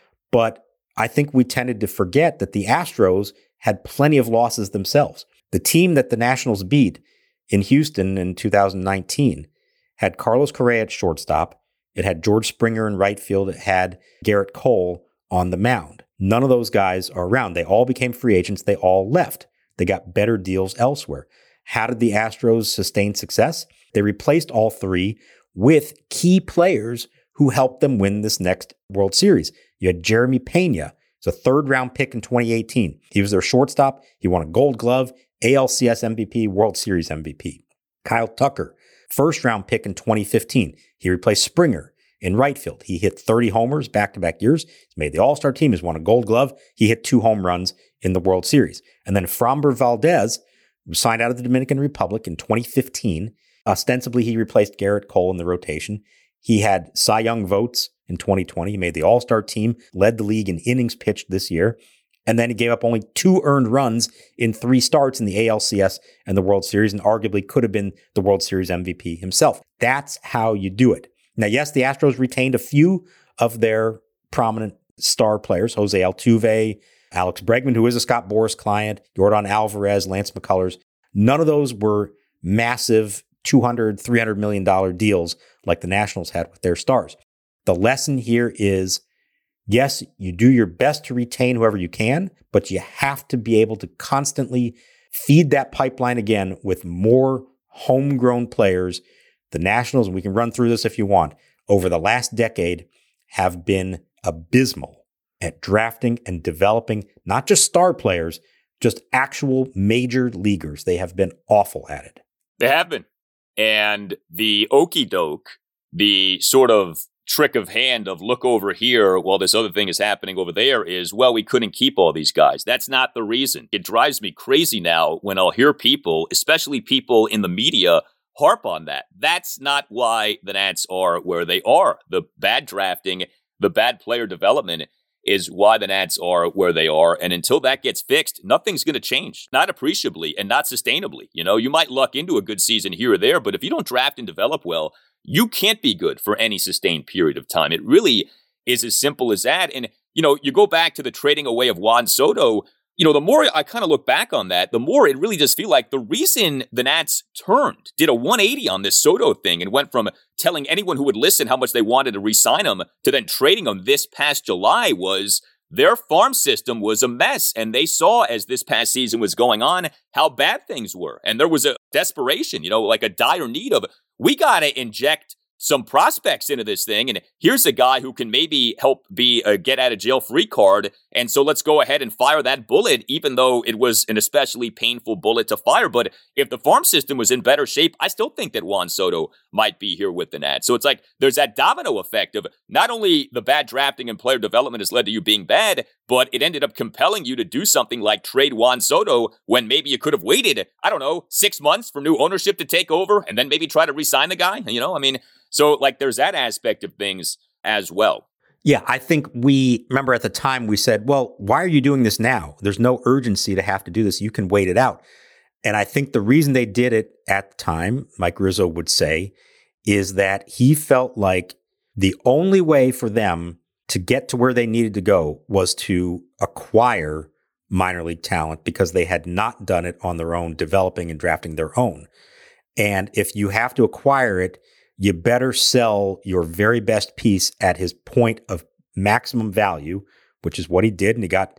But I think we tended to forget that the Astros had plenty of losses themselves. The team that the Nationals beat in Houston in 2019 had Carlos Correa at shortstop. It had George Springer in right field. It had Garrett Cole on the mound. None of those guys are around. They all became free agents. They all left. They got better deals elsewhere. How did the Astros sustain success? They replaced all three with key players who helped them win this next World Series. You had Jeremy Pena. He's a third-round pick in 2018. He was their shortstop. He won a Gold Glove, ALCS MVP, World Series MVP. Kyle Tucker, first-round pick in 2015. He replaced Springer in right field. He hit 30 homers back-to-back years. He's made the All-Star team. He's won a Gold Glove. He hit 2 home runs in the World Series. And then Framber Valdez was signed out of the Dominican Republic in 2015. Ostensibly, he replaced Garrett Cole in the rotation. He had Cy Young votes in 2020. He made the All-Star team, led the league in innings pitched this year. And then he gave up only 2 earned runs in 3 starts in the ALCS and the World Series, and arguably could have been the World Series MVP himself. That's how you do it. Now, yes, the Astros retained a few of their prominent star players, Jose Altuve, Alex Bregman, who is a Scott Boras client, Yordan Alvarez, Lance McCullers. None of those were massive $200, $300 million deals like the Nationals had with their stars. The lesson here is, yes, you do your best to retain whoever you can, but you have to be able to constantly feed that pipeline again with more homegrown players The Nationals, and we can run through this if you want, over the last decade have been abysmal at drafting and developing not just star players, just actual major leaguers. They have been awful at it. They have been. And the okey doke, the sort of trick of hand of look over here while this other thing is happening over there is, well, we couldn't keep all these guys. That's not the reason. It drives me crazy now when I'll hear people, especially people in the media, harp on that. That's not why the Nats are where they are. The bad drafting, the bad player development is why the Nats are where they are. And until that gets fixed, nothing's going to change, not appreciably and not sustainably. You know, you might luck into a good season here or there, but if you don't draft and develop well, you can't be good for any sustained period of time. It really is as simple as that. And, you know, you go back to the trading away of Juan Soto. You know, the more I kind of look back on that, the more it really does feel like the reason the Nats did a 180 on this Soto thing and went from telling anyone who would listen how much they wanted to re-sign him to then trading him this past July was their farm system was a mess. And they saw as this past season was going on how bad things were. And there was a desperation, you know, like a dire need of, we got to inject some prospects into this thing. And here's a guy who can maybe help be a get out of jail free card. And so let's go ahead and fire that bullet, even though it was an especially painful bullet to fire. But if the farm system was in better shape, I still think that Juan Soto might be here with the Nats. So it's like there's that domino effect of not only the bad drafting and player development has led to you being bad, but it ended up compelling you to do something like trade Juan Soto when maybe you could have waited, 6 months for new ownership to take over and then maybe try to re-sign the guy. So like there's that aspect of things as well. Yeah, I think we remember at the time we said, well, why are you doing this now? There's no urgency to have to do this. You can wait it out. And I think the reason they did it at the time, Mike Rizzo would say, is that he felt like the only way for them to get to where they needed to go was to acquire minor league talent because they had not done it on their own, developing and drafting their own. And if you have to acquire it, you better sell your very best piece at his point of maximum value, which is what he did. And he got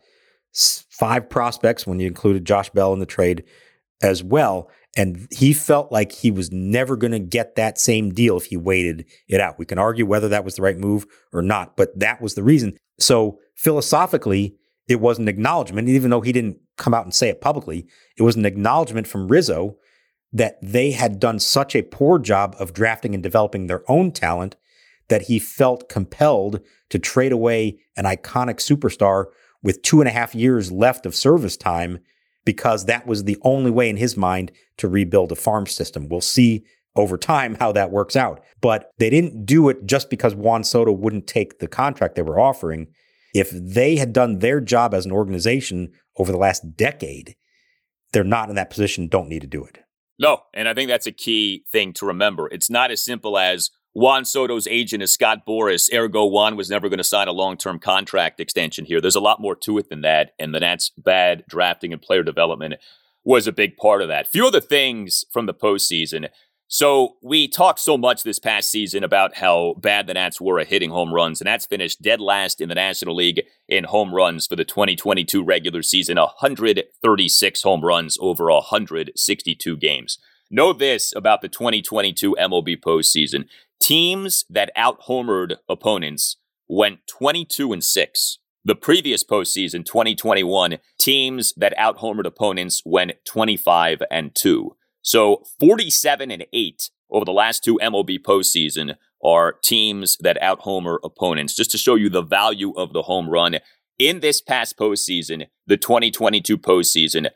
5 prospects when you included Josh Bell in the trade as well. And he felt like he was never going to get that same deal if he waited it out. We can argue whether that was the right move or not, but that was the reason. So philosophically, it was an acknowledgement, even though he didn't come out and say it publicly, it was an acknowledgement from Rizzo that they had done such a poor job of drafting and developing their own talent that he felt compelled to trade away an iconic superstar with 2.5 years left of service time because that was the only way in his mind to rebuild a farm system. We'll see over time how that works out. But they didn't do it just because Juan Soto wouldn't take the contract they were offering. If they had done their job as an organization over the last decade, they're not in that position, don't need to do it. No, and I think that's a key thing to remember. It's not as simple as Juan Soto's agent is Scott Boras, ergo Juan was never going to sign a long-term contract extension here. There's a lot more to it than that, and the Nats' bad drafting and player development was a big part of that. Few other things from the postseason. So we talked so much this past season about how bad the Nats were at hitting home runs. The Nats finished dead last in the National League in home runs for the 2022 regular season, 136 home runs over 162 games. Know this about the 2022 MLB postseason. Teams that out-homered opponents went 22-6. The previous postseason, 2021, teams that out-homered opponents went 25-2. So 47-8 over the last 2 MLB postseason are teams that out-homer opponents. Just to show you the value of the home run, in this past postseason, the 2022 postseason,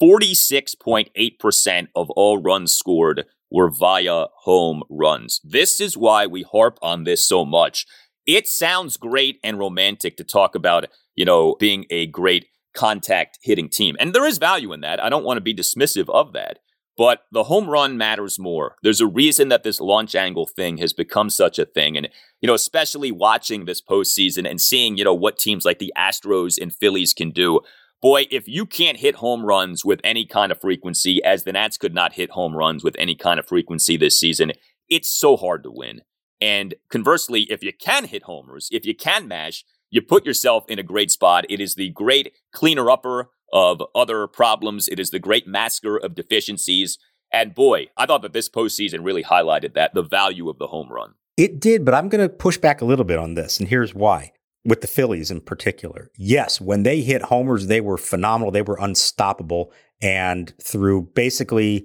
46.8% of all runs scored were via home runs. This is why we harp on this so much. It sounds great and romantic to talk about, being a great contact hitting team. And there is value in that. I don't want to be dismissive of that. But the home run matters more. There's a reason that this launch angle thing has become such a thing. And, especially watching this postseason and seeing, what teams like the Astros and Phillies can do. Boy, if you can't hit home runs with any kind of frequency, as the Nats could not hit home runs with any kind of frequency this season, it's so hard to win. And conversely, if you can hit homers, if you can mash, you put yourself in a great spot. It is the great cleaner-upper of other problems. It is the great masker of deficiencies. And boy, I thought that this postseason really highlighted that, the value of the home run. It did, but I'm going to push back a little bit on this, and here's why. With the Phillies in particular. Yes, when they hit homers, they were phenomenal. They were unstoppable. And through basically,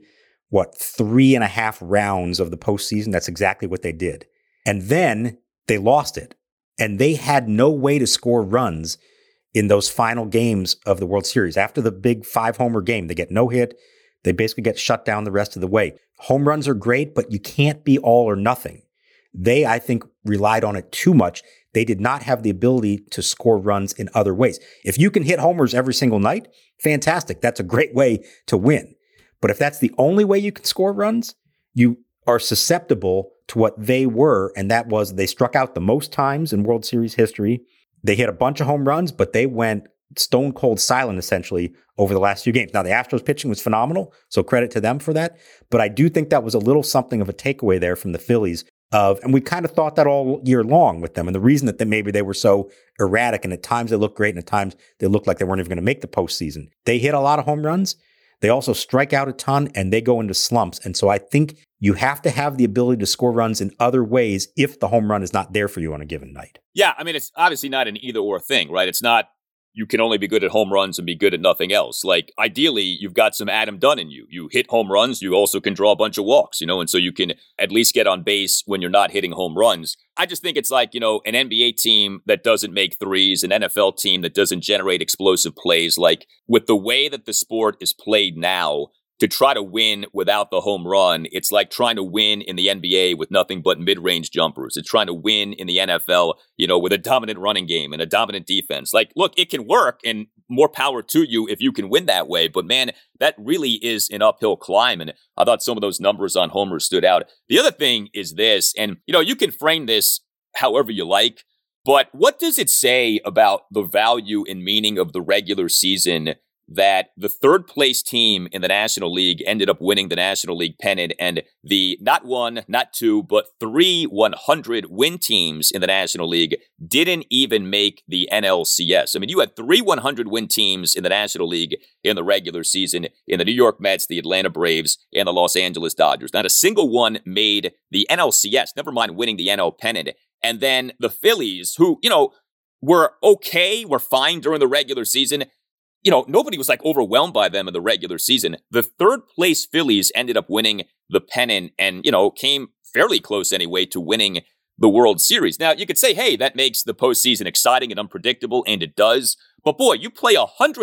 3.5 rounds of the postseason, that's exactly what they did. And then they lost it. And they had no way to score runs in those final games of the World Series. After the big 5-homer game, they get no hit. They basically get shut down the rest of the way. Home runs are great, but you can't be all or nothing. They, I think, relied on it too much. They did not have the ability to score runs in other ways. If you can hit homers every single night, fantastic. That's a great way to win. But if that's the only way you can score runs, you are susceptible to what they were, and that was they struck out the most times in World Series history. They hit a bunch of home runs, but they went stone cold silent essentially over the last few games. Now, the Astros pitching was phenomenal, so credit to them for that. But I do think that was a little something of a takeaway there from the Phillies. And we kind of thought that all year long with them. And the reason that maybe they were so erratic, and at times they looked great, and at times they looked like they weren't even going to make the postseason. They hit a lot of home runs. They also strike out a ton, and they go into slumps. And so I think you have to have the ability to score runs in other ways if the home run is not there for you on a given night. Yeah, I mean, it's obviously not an either or thing, right? It's not you can only be good at home runs and be good at nothing else. Like, ideally, you've got some Adam Dunn in you. You hit home runs, you also can draw a bunch of walks, and so you can at least get on base when you're not hitting home runs. I just think it's like, an NBA team that doesn't make threes, an NFL team that doesn't generate explosive plays. Like, with the way that the sport is played now, to try to win without the home run, it's like trying to win in the NBA with nothing but mid-range jumpers. It's trying to win in the NFL, with a dominant running game and a dominant defense. Like, look, it can work, and more power to you if you can win that way. But man, that really is an uphill climb. And I thought some of those numbers on homers stood out. The other thing is this, and you can frame this however you like, but what does it say about the value and meaning of the regular season that the third place team in the National League ended up winning the National League pennant, and the not one, not two, but 3 100-win teams in the National League didn't even make the NLCS? I mean, you had 3 100-win teams in the National League in the regular season, in the New York Mets, the Atlanta Braves, and the Los Angeles Dodgers. Not a single one made the NLCS, never mind winning the NL pennant. And then the Phillies, who, were okay, were fine during the regular season. Nobody was like overwhelmed by them in the regular season. The third place Phillies ended up winning the pennant and, came fairly close anyway to winning the World Series. Now, you could say, hey, that makes the postseason exciting and unpredictable, and it does. But boy, you play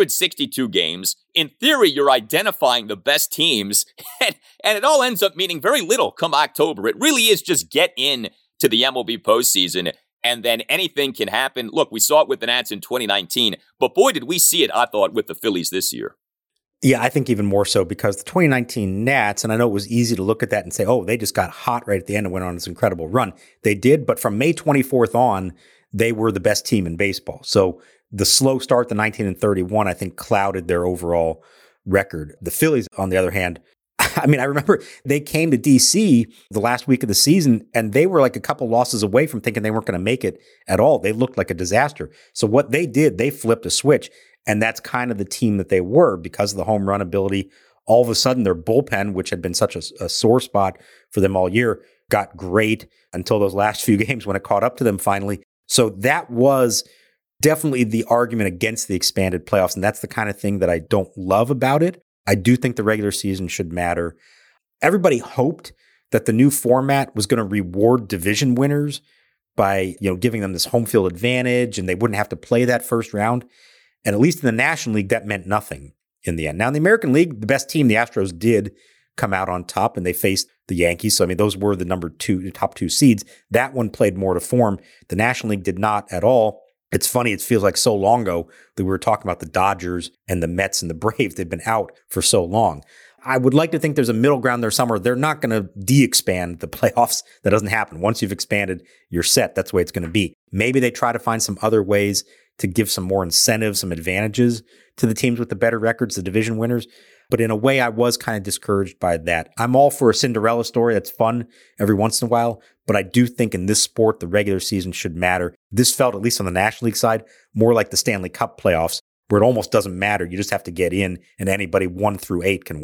162 games. In theory, you're identifying the best teams, and it all ends up meaning very little come October. It really is just get in to the MLB postseason, and then anything can happen. Look, we saw it with the Nats in 2019, but boy, did we see it, I thought, with the Phillies this year. Yeah, I think even more so because the 2019 Nats, and I know it was easy to look at that and say, oh, they just got hot right at the end and went on this incredible run. They did, but from May 24th on, they were the best team in baseball. So the slow start, the 19-31, I think clouded their overall record. The Phillies, on the other hand, I mean, I remember they came to D.C. the last week of the season, and they were like a couple losses away from thinking they weren't going to make it at all. They looked like a disaster. So what they did, they flipped a switch, and that's kind of the team that they were because of the home run ability. All of a sudden, their bullpen, which had been such a sore spot for them all year, got great until those last few games when it caught up to them finally. So that was definitely the argument against the expanded playoffs, and that's the kind of thing that I don't love about it. I do think the regular season should matter. Everybody hoped that the new format was going to reward division winners by, giving them this home field advantage and they wouldn't have to play that first round. And at least in the National League, that meant nothing in the end. Now, in the American League, the best team, the Astros, did come out on top and they faced the Yankees. So, I mean, those were the top two seeds. That one played more to form. The National League did not at all. It's funny, it feels like so long ago that we were talking about the Dodgers and the Mets and the Braves. They've been out for so long. I would like to think there's a middle ground there somewhere. They're not going to de-expand the playoffs. That doesn't happen. Once you've expanded, you're set. That's the way it's going to be. Maybe they try to find some other ways to give some more incentives, some advantages to the teams with the better records, the division winners. But in a way, I was kind of discouraged by that. I'm all for a Cinderella story. That's fun every once in a while. But I do think in this sport, the regular season should matter. This felt, at least on the National League side, more like the Stanley Cup playoffs, where it almost doesn't matter. You just have to get in, and anybody 1 through 8 can win it.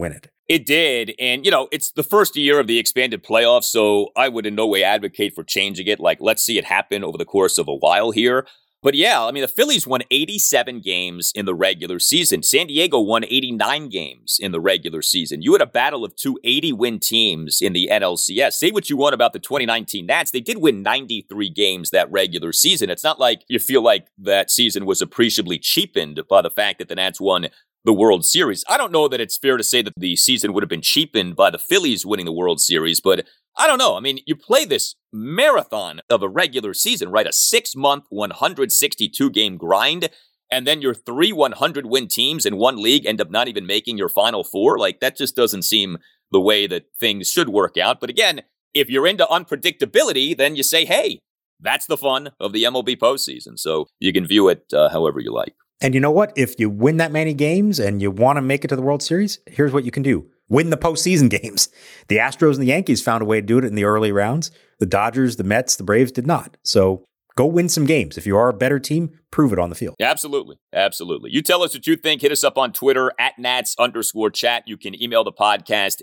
It did. And, it's the first year of the expanded playoffs, so I would in no way advocate for changing it. Like, let's see it happen over the course of a while here. But yeah, the Phillies won 87 games in the regular season. San Diego won 89 games in the regular season. You had a battle of two 80-win teams in the NLCS. Say what you want about the 2019 Nats. They did win 93 games that regular season. It's not like you feel like that season was appreciably cheapened by the fact that the Nats won the World Series. I don't know that it's fair to say that the season would have been cheapened by the Phillies winning the World Series, but I don't know. You play this marathon of a regular season, right? A 6-month, 162-game grind, and then your 3 100-win teams in one league end up not even making your Final Four. Like, that just doesn't seem the way that things should work out. But again, if you're into unpredictability, then you say, hey, that's the fun of the MLB postseason. So you can view it however you like. And you know what? If you win that many games and you want to make it to the World Series, here's what you can do. Win the postseason games. The Astros and the Yankees found a way to do it in the early rounds. The Dodgers, the Mets, the Braves did not. So go win some games. If you are a better team, prove it on the field. Absolutely. Absolutely. You tell us what you think. Hit us up on Twitter @Nats_chat. You can email the podcast,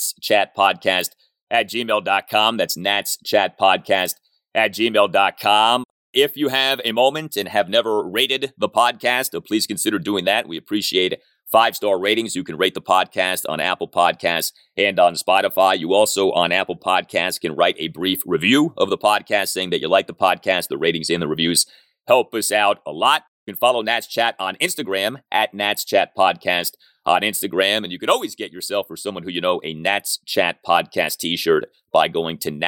natschatpodcast@gmail.com. That's natschatpodcast@gmail.com. If you have a moment and have never rated the podcast, please consider doing that. We appreciate 5-star ratings. You can rate the podcast on Apple Podcasts and on Spotify. You also, on Apple Podcasts, can write a brief review of the podcast saying that you like the podcast. The ratings and the reviews help us out a lot. You can follow Nats Chat on Instagram @NatsChatPodcast on Instagram. And you can always get yourself or someone who you know a Nats Chat Podcast t-shirt by going to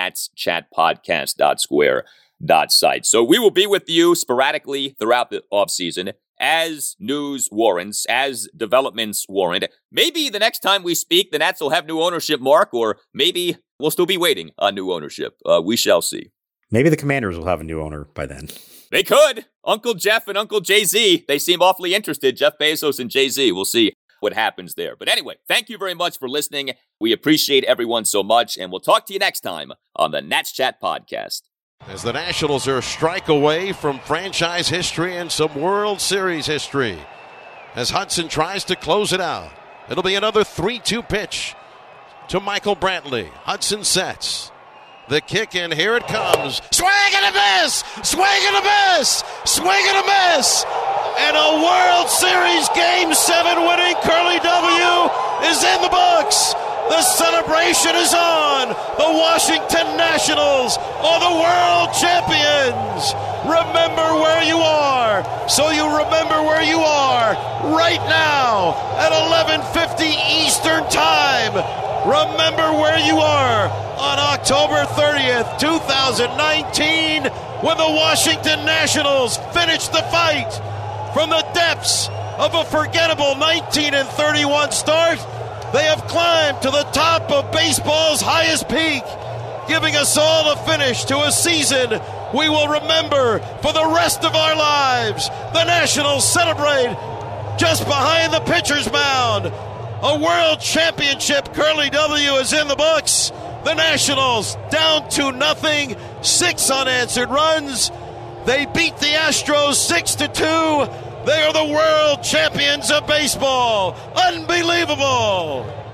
natschatpodcast.square.site. So we will be with you sporadically throughout the offseason as news warrants, as developments warrant. Maybe the next time we speak, the Nats will have new ownership, Mark, or maybe we'll still be waiting on new ownership. We shall see. Maybe the Commanders will have a new owner by then. They could. Uncle Jeff and Uncle Jay-Z, they seem awfully interested. Jeff Bezos and Jay-Z. We'll see what happens there. But anyway, thank you very much for listening. We appreciate everyone so much, and we'll talk to you next time on the Nats Chat Podcast. As the Nationals are a strike away from franchise history and some World Series history. As Hudson tries to close it out. It'll be another 3-2 pitch to Michael Brantley. Hudson sets. The kick in, here it comes. Swing and a miss! Swing and a miss! Swing and a miss! And a World Series Game 7 winning Curly W is in the books! The celebration is on! The Washington Nationals are the world champions! Remember where you are, so you remember where you are right now at 11:50 Eastern Time. Remember where you are on October 30th, 2019, when the Washington Nationals finished the fight from the depths of a forgettable 19-31 start. They have climbed to the top of baseball's highest peak, giving us all a finish to a season we will remember for the rest of our lives. The Nationals celebrate just behind the pitcher's mound. A world championship Curly W is in the books. The Nationals down 2-0, 6 unanswered runs. They beat the Astros 6-2. They are the world champions of baseball. Unbelievable.